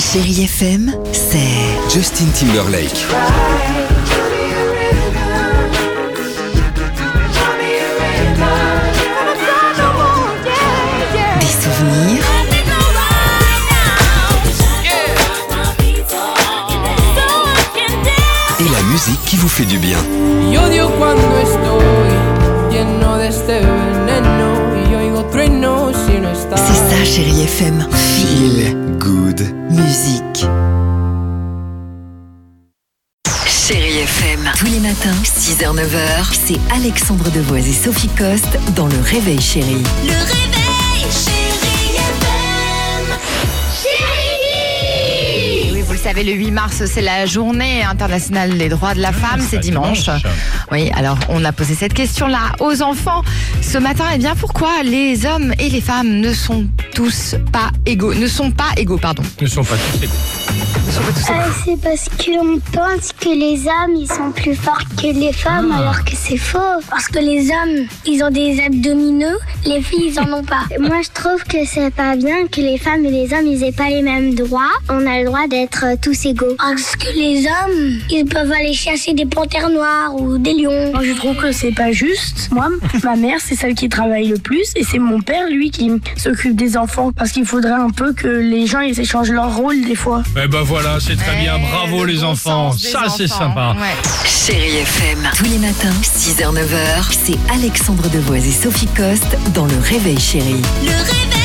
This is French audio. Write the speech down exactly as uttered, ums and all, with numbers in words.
Chérie F M, c'est Justin Timberlake. Des souvenirs. Et la musique qui vous fait du bien. C'est ça, Chérie F M. Feel good. Musique. Chérie F M, tous les matins, six heures neuf heures, c'est Alexandre Devoise et Sophie Coste dans Le Réveil Chérie. Le réveil, chérie F M. Chérie. Oui, vous le savez, le huit mars, c'est la journée internationale des droits de la femme, c'est dimanche. Oui, alors on a posé cette question-là aux enfants ce matin. Eh bien, pourquoi les hommes et les femmes ne sont tous pas égaux, ne sont pas égaux, pardon. Ne sont pas tous égaux. Euh, c'est parce qu'on pense que les hommes ils sont plus forts que les femmes, Ah. alors que c'est faux. Parce que les hommes ils ont des abdominaux, les filles ils en ont pas. Moi je trouve que c'est pas bien que les femmes et les hommes ils aient pas les mêmes droits. On a le droit d'être euh, tous égaux. Parce que les hommes ils peuvent aller chasser des panthères noires ou des lions. Moi, je trouve que c'est pas juste. Moi, ma mère, c'est celle qui travaille le plus et c'est mon père, lui, qui s'occupe des enfants parce qu'il faudrait un peu que les gens ils échangent leur rôle des fois. Eh ben voilà, c'est très bien. Bravo Le les bon enfants. sens des Ça, c'est enfants. sympa. Ouais. Chérie F M, tous les matins, six heures neuf heures, c'est Alexandre Devoise et Sophie Coste dans Le Réveil Chérie. Le réveil.